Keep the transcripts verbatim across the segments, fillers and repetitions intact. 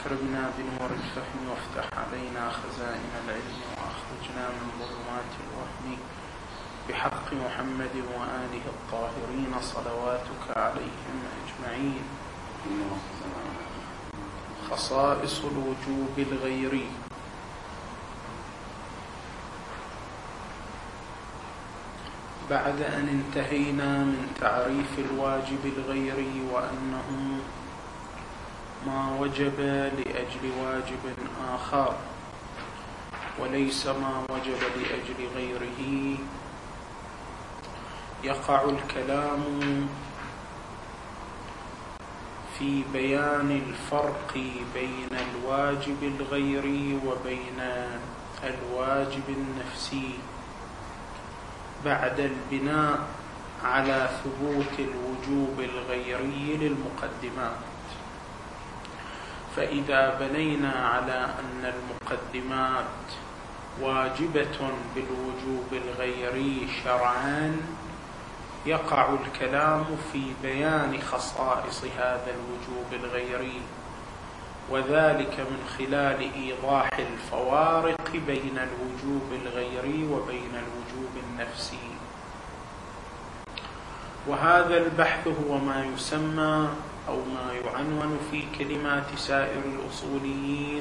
أكرمنا بنور الفهم وافتح علينا خزائن العلم وأخرجنا من ظلمات الوهم بحق محمد وآله الطاهرين صلواتك عليهم أجمعين. خصائص الوجوب الغيري. بعد أن انتهينا من تعريف الواجب الغيري وأنه ما وجب لأجل واجب آخر وليس ما وجب لأجل غيره، يقع الكلام في بيان الفرق بين الواجب الغيري وبين الواجب النفسي بعد البناء على ثبوت الوجوب الغيري للمقدمات. فإذا بنينا على أن المقدمات واجبة بالوجوب الغيري شرعا، يقع الكلام في بيان خصائص هذا الوجوب الغيري، وذلك من خلال إيضاح الفوارق بين الوجوب الغيري وبين الوجوب النفسي. وهذا البحث هو ما يسمى أو ما يعنون في كلمات سائر الأصوليين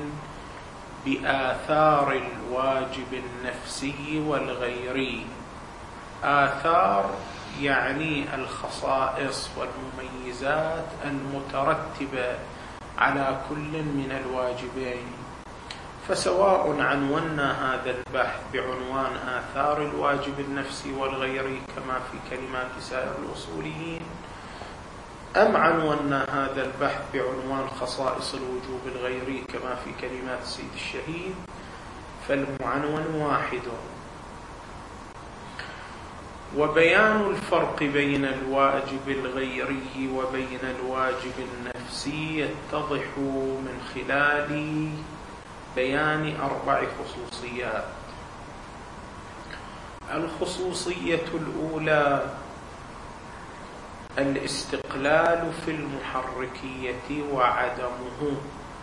بآثار الواجب النفسي والغيري. آثار يعني الخصائص والمميزات المترتبة على كل من الواجبين. فسواء عنونا هذا البحث بعنوان آثار الواجب النفسي والغيري كما في كلمات سائر الأصوليين، أم عنونا هذا البحث بعنوان خصائص الوجوب الغيري كما في كلمات السيد الشهيد، فالمعنون واحد. وبيان الفرق بين الواجب الغيري وبين الواجب النفسي يتضح من خلال بيان أربع خصوصيات. الخصوصية الأولى الاستقلال في المحركية وعدمه.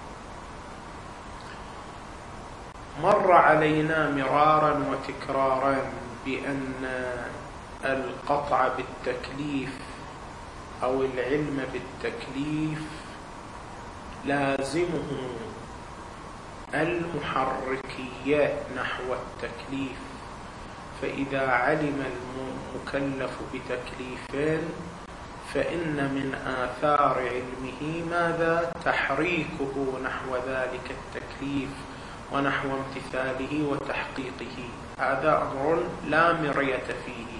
مر علينا مرارا وتكرارا بأن القطع بالتكليف أو العلم بالتكليف لازمه المحركية نحو التكليف. فإذا علم المكلف بتكليف فإن من آثار علمه ماذا؟ تحريكه نحو ذلك التكليف ونحو امتثاله وتحقيقه. هذا أمر لا مرية فيه.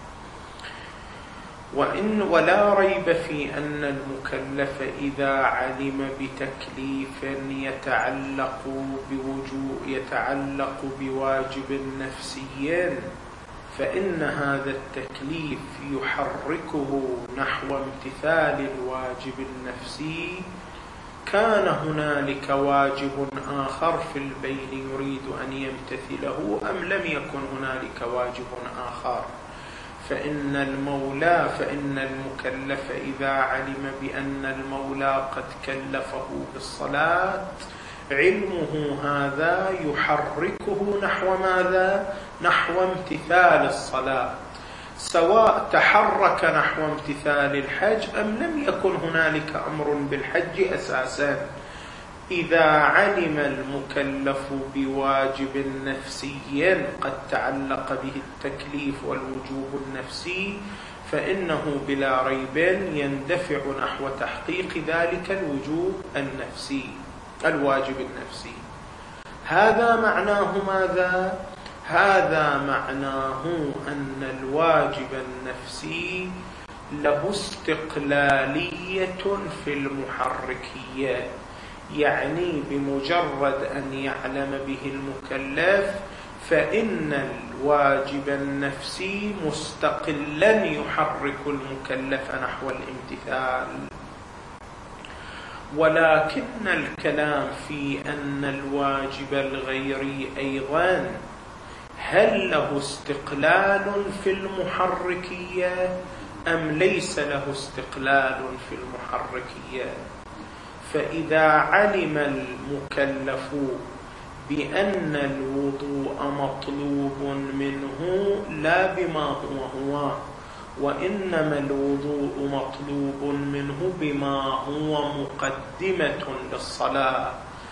وإن ولا ريب في أن المكلف إذا علم بتكليف يتعلق بوجوب يتعلق بواجب نفسي، فإن هذا التكليف يحركه نحو امتثال الواجب النفسي. كان هنالك واجب آخر في البين يريد أن يمتثله أم لم يكن هنالك واجب آخر، فإن المولى فإن المكلف إذا علم بأن المولى قد كلفه بالصلاة، علمه هذا يحركه نحو ماذا؟ نحو امتثال الصلاة، سواء تحرك نحو امتثال الحج أم لم يكن هنالك أمر بالحج أساسا. إذا علم المكلف بواجب نفسي قد تعلق به التكليف والوجوب النفسي، فإنه بلا ريب يندفع نحو تحقيق ذلك الوجوب النفسي الواجب النفسي. هذا معناه ماذا؟ هذا معناه أن الواجب النفسي له استقلالية في المحركية، يعني بمجرد أن يعلم به المكلف فإن الواجب النفسي مستقلا يحرك المكلف نحو الامتثال. ولكن الكلام في أن الواجب الغيري أيضا هل له استقلال في المحركية أم ليس له استقلال في المحركية؟ فإذا علم المكلف بأن الوضوء مطلوب منه لا بما هو هو، وإنما الوضوء مطلوب منه بما هو مقدمة للصلاة،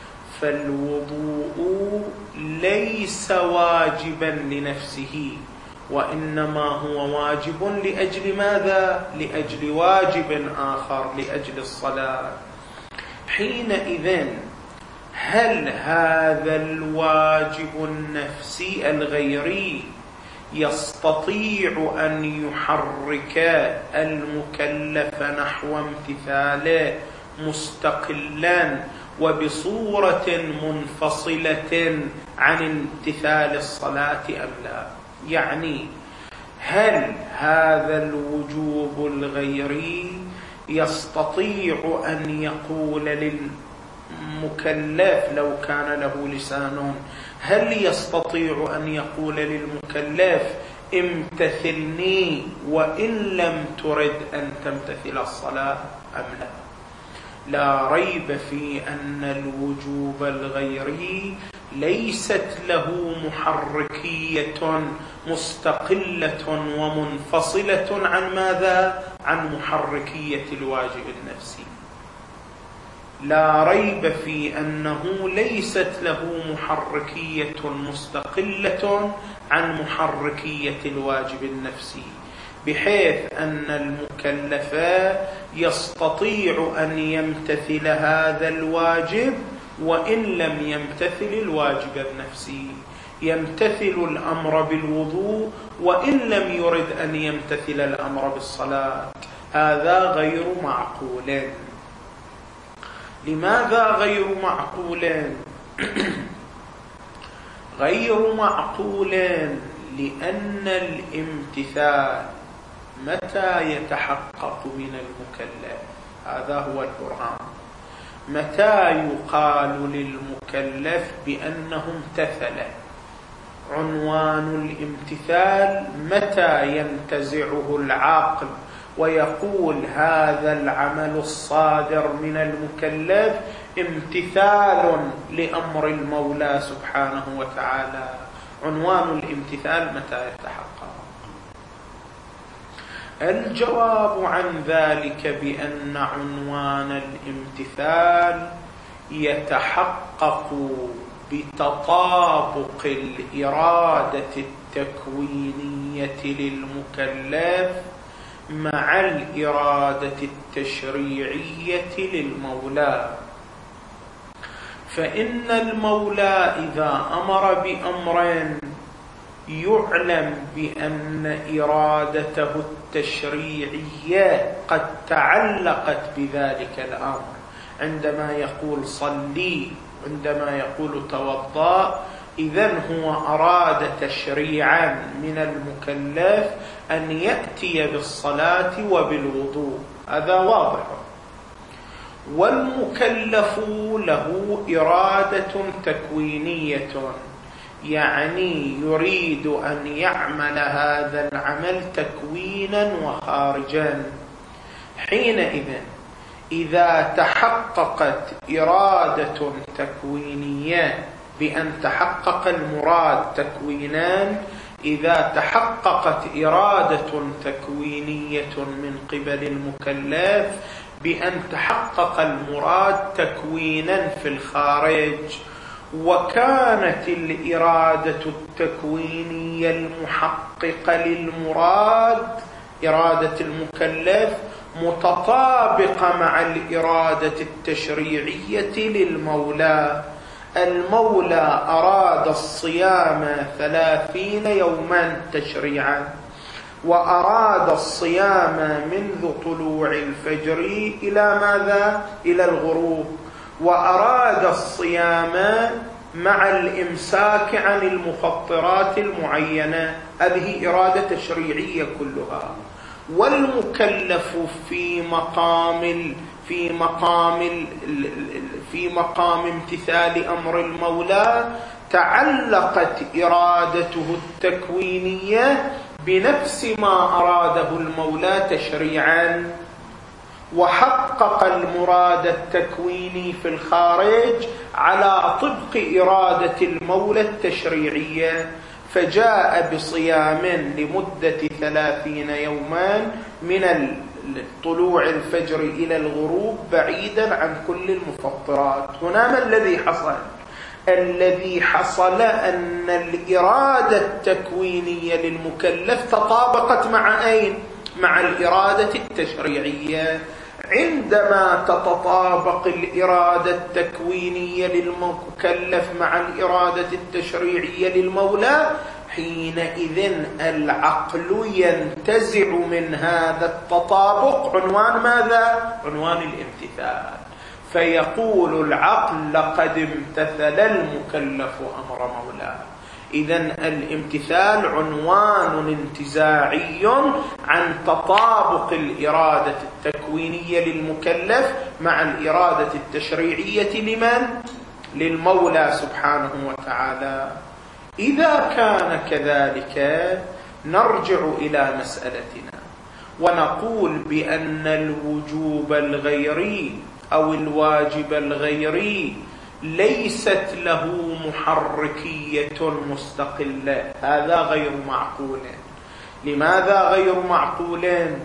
فالوضوء ليس واجبا لنفسه، وإنما هو واجب لأجل ماذا؟ لأجل واجب آخر، لأجل الصلاة. حينئذ هل هذا الواجب النفسي الغيري يستطيع أن يحرك المكلف نحو امتثاله مستقلا وبصورة منفصلة عن امتثال الصلاة أم لا؟ يعني هل هذا الوجوب الغيري يستطيع أن يقول للمكلف لو كان له لسان، هل يستطيع أن يقول للمكلف امتثلني وإن لم ترد أن تمتثل الصلاة أم لا؟ لا ريب في أن الوجوب الغيري ليست له محركية مستقلة ومنفصلة عن ماذا؟ عن محركية الواجب النفسي. لا ريب في أنه ليست له محركية مستقلة عن محركية الواجب النفسي، بحيث أن المكلف يستطيع أن يمتثل هذا الواجب وإن لم يمتثل الواجب النفسي، يمتثل الأمر بالوضوء وإن لم يرد أن يمتثل الأمر بالصلاة. هذا غير معقول. لماذا غير معقول؟ غير معقول لأن الامتثال متى يتحقق من المكلف؟ هذا هو البرهان. متى يقال للمكلف بأنه امتثل؟ عنوان الامتثال متى ينتزعه العقل ويقول هذا العمل الصادر من المكلف امتثال لأمر المولى سبحانه وتعالى. عنوان الامتثال متى يتحقق؟ الجواب عن ذلك بأن عنوان الامتثال يتحقق بتطابق الإرادة التكوينية للمكلف مع الإرادة التشريعية للمولى. فإن المولى إذا أمر بأمر يعلم بأن إرادته التشريعية قد تعلقت بذلك الأمر، عندما يقول صلي، عندما يقول توضأ، إذن هو أراد تشريعا من المكلف أن يأتي بالصلاة وبالوضوء، هذا واضح. والمكلف له إرادة تكوينية، يعني يريد أن يعمل هذا العمل تكوينا وخارجا. حينئذ إذا تحققت إرادة تكوينية بأن تحقق المراد تكوينان، إذا تحققت إرادة تكوينية من قبل المكلف بأن تحقق المراد تكوينا في الخارج، وكانت الإرادة التكوينية المحققة للمراد إرادة المكلف متطابقة مع الإرادة التشريعية للمولى. المولى أراد الصيام ثلاثين يوما تشريعا، وأراد الصيام منذ طلوع الفجر إلى ماذا؟ إلى الغروب، وأراد الصيام مع الإمساك عن المفطرات المعينة. هذه إرادة تشريعية كلها. والمكلف في مقام في مقام في مقام امتثال أمر المولى تعلقت إرادته التكوينية بنفس ما أراده المولى تشريعا، وحقق المراد التكويني في الخارج على طبق إرادة المولى التشريعية، فجاء بصيام لمدة ثلاثين يوما من طلوع الفجر إلى الغروب بعيدا عن كل المفطرات. هنا ما الذي حصل؟ الذي حصل أن الإرادة التكوينية للمكلف تطابقت مع أين؟ مع الإرادة التشريعية. عندما تتطابق الإرادة التكوينية للمكلف مع الإرادة التشريعية للمولى، حينئذ العقل ينتزع من هذا التطابق عنوان ماذا؟ عنوان الامتثال. فيقول العقل لقد امتثل المكلف أمر مولاه. إذن الامتثال عنوان انتزاعي عن تطابق الإرادة التكوينية للمكلف مع الإرادة التشريعية لمن؟ للمولى سبحانه وتعالى. إذا كان كذلك نرجع إلى مسألتنا ونقول بأن الوجوب الغيري أو الواجب الغيري ليست له محركية مستقلة. هذا غير معقول. لماذا غير معقول؟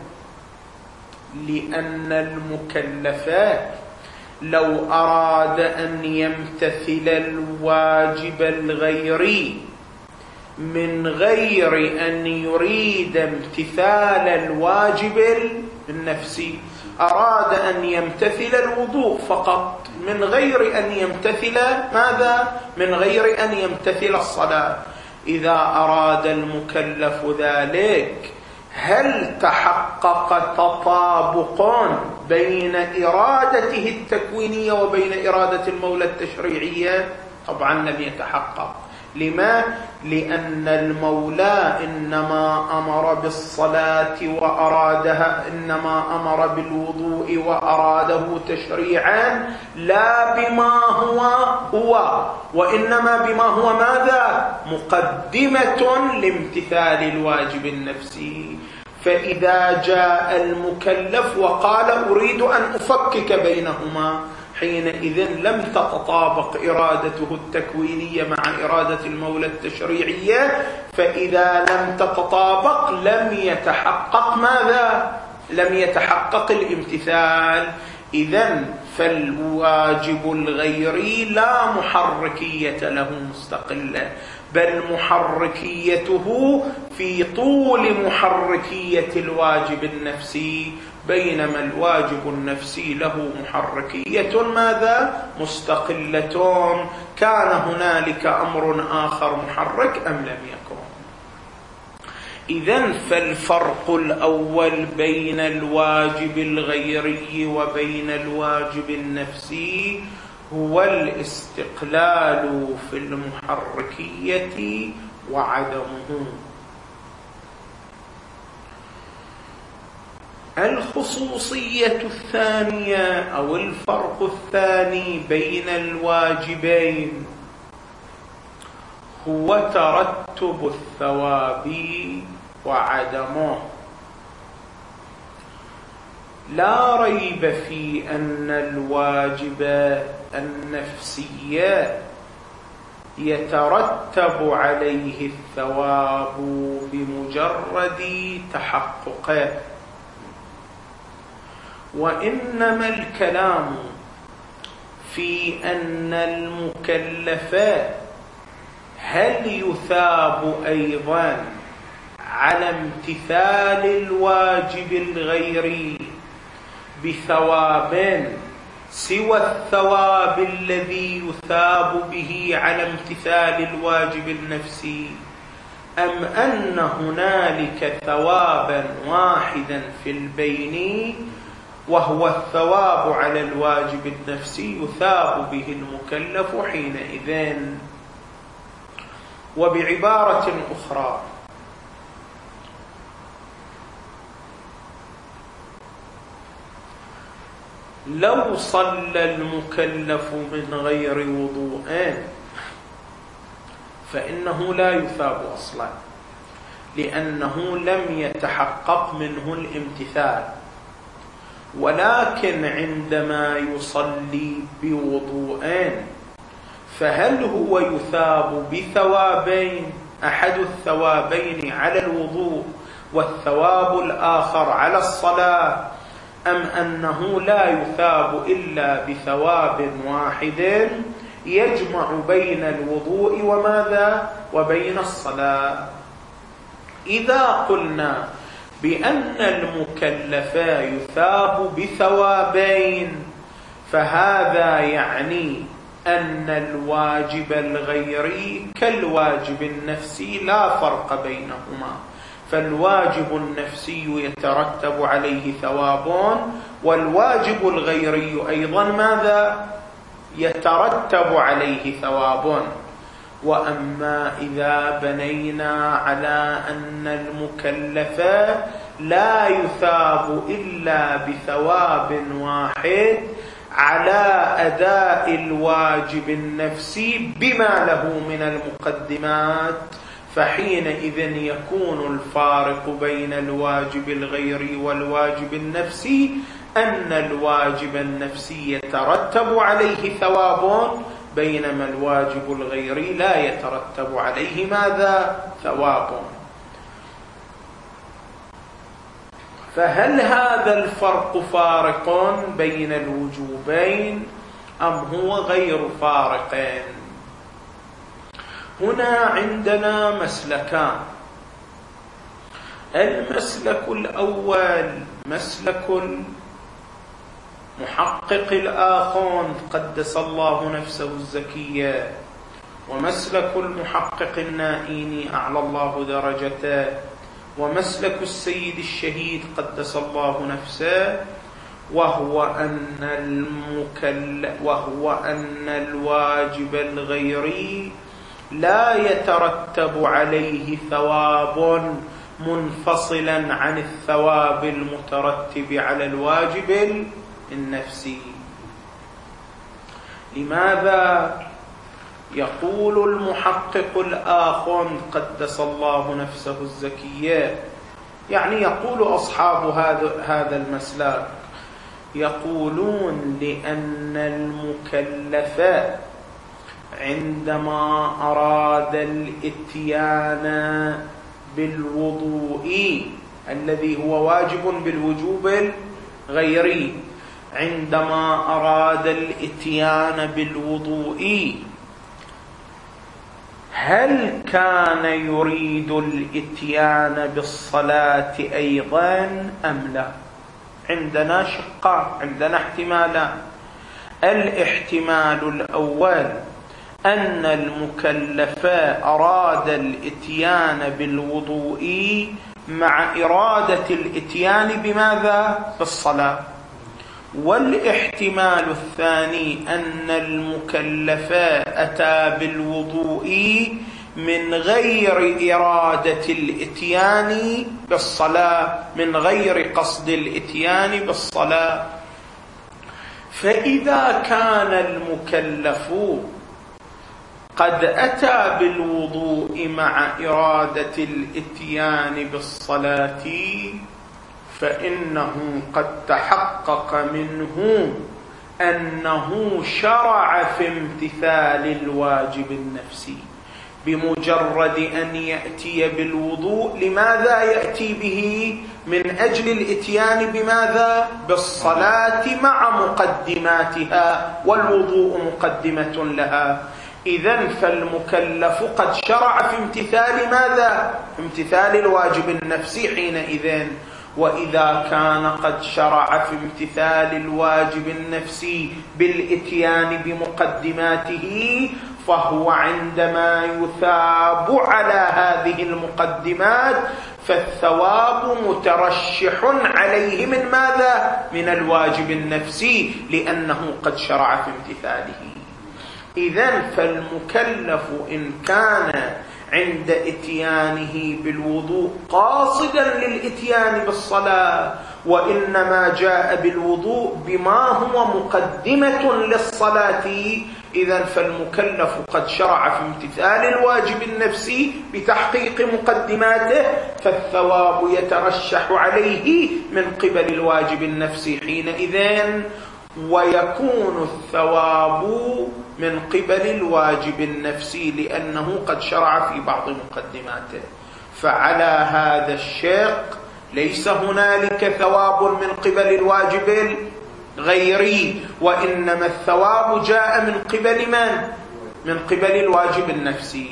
لأن المكلفات لو أراد أن يمتثل الواجب الغيري من غير أن يريد امتثال الواجب النفسي، أراد أن يمتثل الوضوء فقط من غير أن يمتثل ماذا؟ من غير أن يمتثل الصلاة. إذا أراد المكلف ذلك هل تحقق تطابق بين إرادته التكوينية وبين إرادة المولى التشريعية؟ طبعا لم يتحقق. لما؟ لأن المولى إنما أمر بالصلاة وأرادها، إنما أمر بالوضوء وأراده تشريعا لا بما هو هو، وإنما بما هو ماذا؟ مقدمة لامتثال الواجب النفسي. فإذا جاء المكلف وقال أريد أن أفكك بينهما، حينئذ لم تتطابق إرادته التكوينية مع إرادة المولى التشريعية. فإذا لم تتطابق لم يتحقق ماذا؟ لم يتحقق الامتثال. إذن فالواجب الغيري لا محركية له مستقلة، بل محركيته في طول محركية الواجب النفسي، بينما الواجب النفسي له محركية ماذا؟ مستقلة. كان هنالك أمر آخر محرك أم لم يكن؟ إذن فالفرق الأول بين الواجب الغيري وبين الواجب النفسي هو الاستقلال في المحركية وعدمه. الخصوصية الثانية أو الفرق الثاني بين الواجبين هو ترتب الثواب وعدمه. لا ريب في أن الواجب النفسي يترتب عليه الثواب بمجرد تحققه، وإنما الكلام في أن المكلفات هل يثاب أيضا على امتثال الواجب الغيري بثواب سوى الثواب الذي يثاب به على امتثال الواجب النفسي، أم أن هنالك ثوابا واحدا في البين وهو الثواب على الواجب النفسي يثاب به المكلف حينئذ. وبعبارة أخرى، لو صلى المكلف من غير وضوء فإنه لا يثاب أصلا، لأنه لم يتحقق منه الامتثال. ولكن عندما يصلي بوضوءين فهل هو يثاب بثوابين، أحد الثوابين على الوضوء والثواب الآخر على الصلاة، أم أنه لا يثاب إلا بثواب واحد يجمع بين الوضوء وماذا وبين الصلاة؟ إذا قلنا بأن المكلف يثاب بثوابين فهذا يعني أن الواجب الغيري كالواجب النفسي لا فرق بينهما، فالواجب النفسي يترتب عليه ثواب والواجب الغيري أيضا ماذا؟ يترتب عليه ثواب. وأما إذا بنينا على أن المكلف لا يثاب إلا بثواب واحد على أداء الواجب النفسي بما له من المقدمات، فحينئذ يكون الفارق بين الواجب الغيري والواجب النفسي أن الواجب النفسي يترتب عليه ثواب بينما الواجب الغيري لا يترتب عليه ماذا؟ ثواب. فهل هذا الفرق فارق بين الوجوبين أم هو غير فارق؟ هنا عندنا مسلكان. المسلك الأول مسلك المحقق الآخون قدس الله نفسه الزكية، ومسلك المحقق النائين أعلى الله درجته، ومسلك السيد الشهيد قدس الله نفسه، وهو أن المكلف وهو أن الواجب الغيري لا يترتب عليه ثواب منفصلا عن الثواب المترتب على الواجب النفسي. لماذا؟ يقول المحقق الآخر قدس الله نفسه الزكية، يعني يقول أصحاب هذا هذا المسلك، يقولون لأن المكلف عندما أراد الإتيان بالوضوء الذي هو واجب بالوجوب الغيري، عندما أراد الإتيان بالوضوء هل كان يريد الإتيان بالصلاة أيضا أم لا؟ عندنا شقان، عندنا احتمالان. الاحتمال الأول أن المكلف أراد الإتيان بالوضوء مع إرادة الإتيان بماذا؟ بالصلاة. والاحتمال الثاني أن المكلف أتى بالوضوء من غير إرادة الإتيان بالصلاة، من غير قصد الإتيان بالصلاة. فإذا كان المكلف قد أتى بالوضوء مع إرادة الإتيان بالصلاة فإنه قد تحقق منه أنه شرع في امتثال الواجب النفسي بمجرد أن يأتي بالوضوء. لماذا يأتي به؟ من أجل الإتيان بماذا؟ بالصلاة مع مقدماتها، والوضوء مقدمة لها. إذن فالمكلف قد شرع في امتثال ماذا؟ في امتثال الواجب النفسي حينئذ. وإذا كان قد شرع في امتثال الواجب النفسي بالإتيان بمقدماته فهو عندما يثاب على هذه المقدمات فالثواب مترشح عليه من ماذا؟ من الواجب النفسي، لأنه قد شرع في امتثاله. إذن فالمكلف إن كان عند إتيانه بالوضوء قاصدا للإتيان بالصلاة وإنما جاء بالوضوء بما هو مقدمة للصلاة، إذن فالمكلف قد شرع في امتثال الواجب النفسي بتحقيق مقدماته، فالثواب يترشح عليه من قبل الواجب النفسي حينئذ، ويكون الثواب من قبل الواجب النفسي لأنه قد شرع في بعض مقدماته. فعلى هذا الشق ليس هنالك ثواب من قبل الواجب الغيري، وإنما الثواب جاء من قبل من؟ من قبل الواجب النفسي.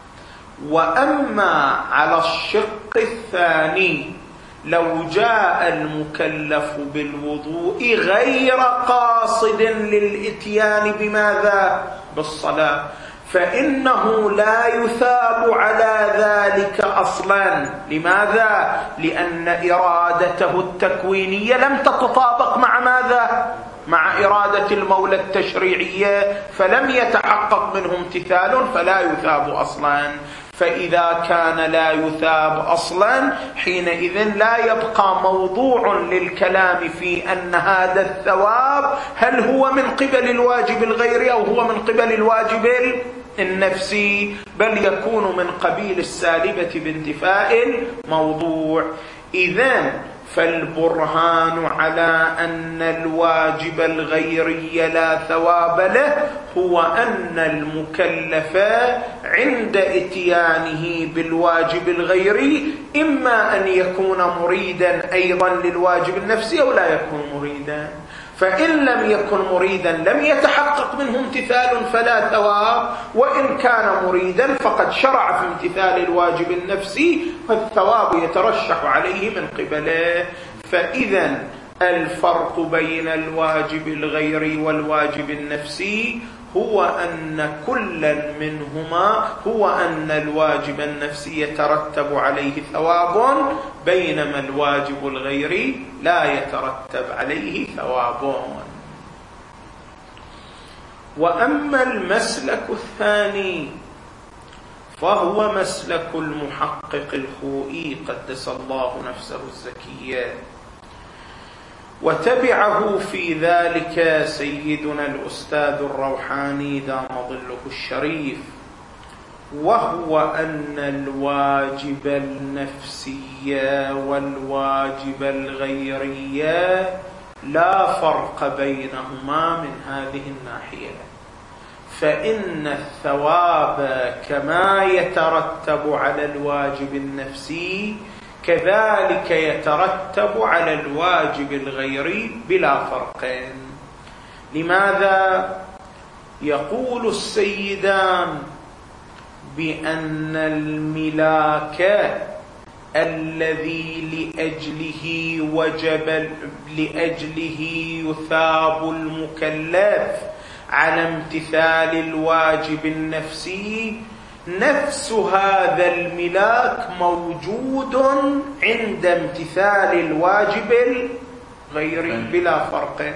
وأما على الشق الثاني لو جاء المكلف بالوضوء غير قاصد للإتيان بماذا؟ بالصلاة، فإنه لا يثاب على ذلك أصلا. لماذا؟ لأن إرادته التكوينية لم تتطابق مع ماذا؟ مع إرادة المولى التشريعية، فلم يتحقق منه امتثال فلا يثاب أصلا. فإذا كان لا يثاب أصلا حينئذ لا يبقى موضوع للكلام في أن هذا الثواب هل هو من قبل الواجب الغيري أو هو من قبل الواجب النفسي، بل يكون من قبيل السالبة بانتفاء الموضوع. إذن فالبرهان على أن الواجب الغيري لا ثواب له هو أن المكلف عند إتيانه بالواجب الغيري إما أن يكون مريدا أيضا للواجب النفسي أو لا يكون مريدا. فإن لم يكن مريدا لم يتحقق منه امتثال فلا ثواب، وإن كان مريدا فقد شرع في امتثال الواجب النفسي فالثواب يترشح عليه من قبله. فإذا الفرق بين الواجب الغيري والواجب النفسي هو أن كل منهما هو أن الواجب النفسي يترتب عليه ثواب، بينما الواجب الغيري لا يترتب عليه ثواب. وأما المسلك الثاني فهو مسلك المحقق الخوئي قدس الله نفسه الزكية، وتبعه في ذلك سيدنا الأستاذ الروحاني دام ظله الشريف، وهو أن الواجب النفسي والواجب الغيري لا فرق بينهما من هذه الناحية، فإن الثواب كما يترتب على الواجب النفسي كذلك يترتب على الواجب الغيري بلا فرق. لماذا؟ يقول السيدان بأن الملاك الذي لأجله وجب لأجله يثاب المكلف على امتثال الواجب النفسي نفس هذا الملاك موجود عند امتثال الواجب الغيري بلا فرق.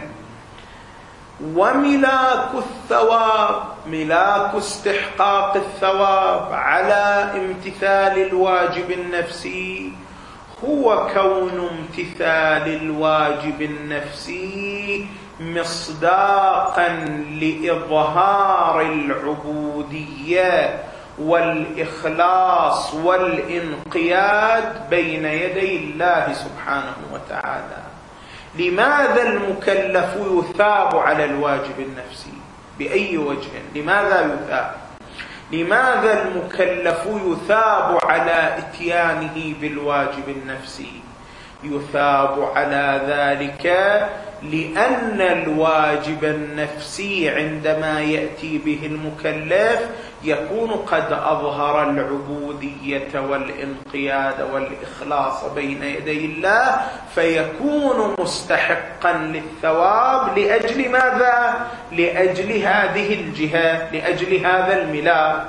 وملاك الثواب ملاك استحقاق الثواب على امتثال الواجب النفسي هو كون امتثال الواجب النفسي مصداقا لإظهار العبودية والإخلاص والانقياد بين يدي الله سبحانه وتعالى. لماذا المكلف يثاب على الواجب النفسي؟ بأي وجه؟ لماذا يثاب؟ لماذا المكلف يثاب على إتيانه بالواجب النفسي؟ يثاب على ذلك لأن الواجب النفسي عندما يأتي به المكلف يكون قد أظهر العبودية والانقياد والإخلاص بين يدي الله، فيكون مستحقا للثواب لأجل ماذا؟ لأجل هذه الجهة، لأجل هذا الملاك.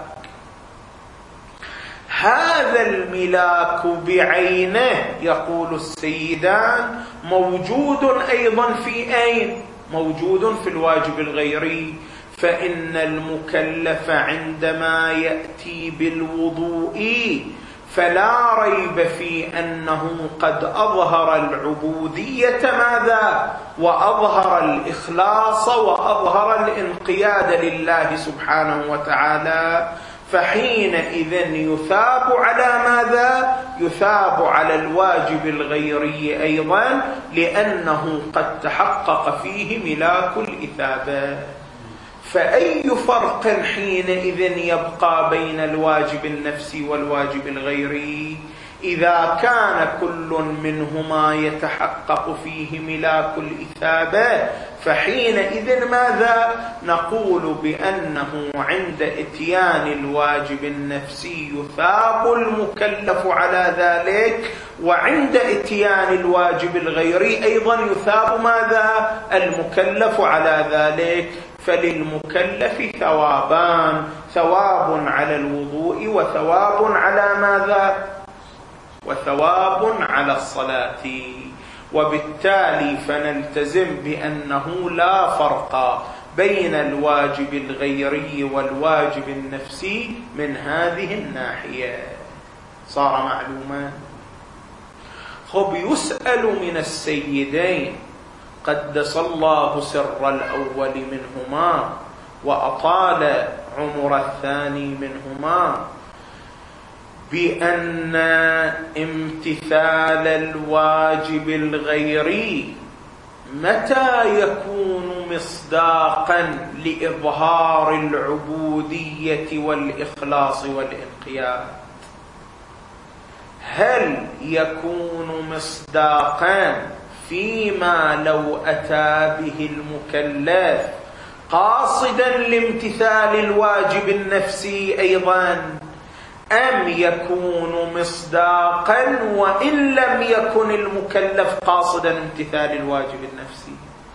هذا الملاك بعينه يقول السيدان موجود أيضا في أين؟ موجود في الواجب الغيري. فإن المكلف عندما يأتي بالوضوء فلا ريب في أنه قد أظهر العبودية ماذا؟ وأظهر الإخلاص وأظهر الانقياد لله سبحانه وتعالى، فحينئذ يثاب على ماذا؟ يثاب على الواجب الغيري أيضا، لأنه قد تحقق فيه ملاك الإثابة. فأي فرق حينئذ يبقى بين الواجب النفسي والواجب الغيري؟ إذا كان كل منهما يتحقق فيه ملاك الإثابة، فحينئذ ماذا؟ نقول بأنه عند إتيان الواجب النفسي يثاب المكلف على ذلك، وعند إتيان الواجب الغيري أيضا يثاب ماذا؟ المكلف على ذلك. فللمكلف ثوابان، ثواب على الوضوء وثواب على ماذا؟ وثواب على الصلاة. وبالتالي فنلتزم بأنه لا فرق بين الواجب الغيري والواجب النفسي من هذه الناحية. صار معلوما؟ خب يسأل من السيدين قدس الله سر الأول منهما وأطال عمر الثاني منهما بأن امتثال الواجب الغيري متى يكون مصداقا لإظهار العبودية والإخلاص والانقياد؟ هل يكون مصداقا فيما لو أتى به المكلف قاصدا لامتثال الواجب النفسي أيضا، أم يكون مصداقا وإن لم يكن المكلف قاصدا امتثال الواجب النفسي؟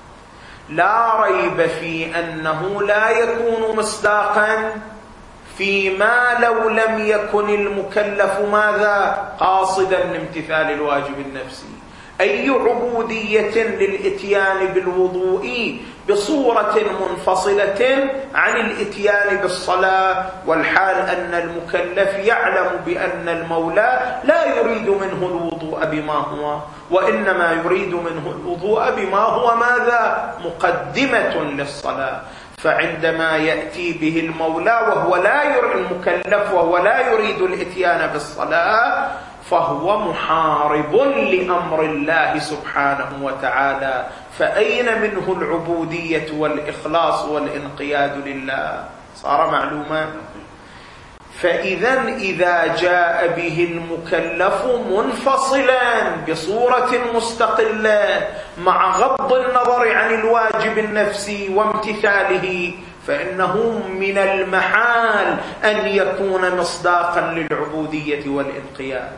لا ريب في أنه لا يكون مصداقا فيما لو لم يكن المكلف ماذا؟ قاصدا لامتثال الواجب النفسي. أي عبودية للإتيان بالوضوء بصورة منفصلة عن الإتيان بالصلاة، والحال أن المكلف يعلم بأن المولى لا يريد منه الوضوء بما هو، وإنما يريد منه الوضوء بما هو ماذا؟ مقدمة للصلاة. فعندما يأتي به المولى وهو لا يريد المكلف وهو لا يريد الإتيان بالصلاة، فهو محارب لأمر الله سبحانه وتعالى. فأين منه العبودية والإخلاص والانقياد لله؟ صار معلوما؟ فإذا إذا جاء به المكلف منفصلا بصورة مستقلة مع غض النظر عن الواجب النفسي وامتثاله، فإنه من المحال أن يكون مصداقا للعبودية والانقياد.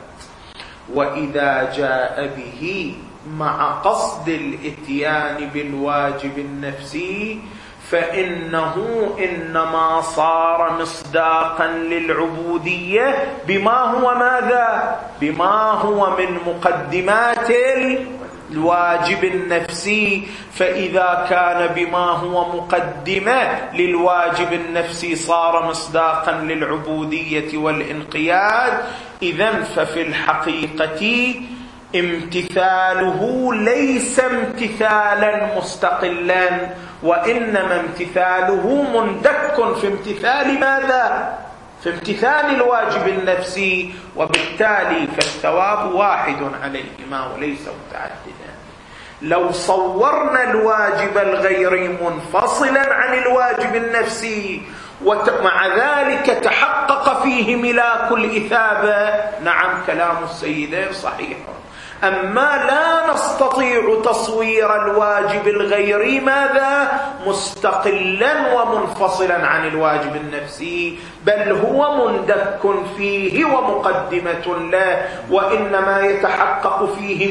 وإذا جاء به مع قصد الإتيان بالواجب النفسي، فإنه إنما صار مصداقا للعبودية بما هو ماذا؟ بما هو من مقدمات الواجب النفسي. فإذا كان بما هو مقدمة للواجب النفسي صار مصداقا للعبودية والانقياد، إذن ففي الحقيقة امتثاله ليس امتثالا مستقلا، وإنما امتثاله مندك في امتثال ماذا؟ في امتثال الواجب النفسي، وبالتالي فالثواب واحد عليهما وليس متعددا. لو صورنا الواجب الغيري منفصلا عن الواجب النفسي ومع ذلك تحقق فيه ملاك الإثابة، نعم كلام السيدين صحيح. أما لا نستطيع تصوير الواجب الغيري ماذا؟ مستقلا ومنفصلا عن الواجب النفسي، بل هو مندك فيه ومقدمة له، وإنما يتحقق فيه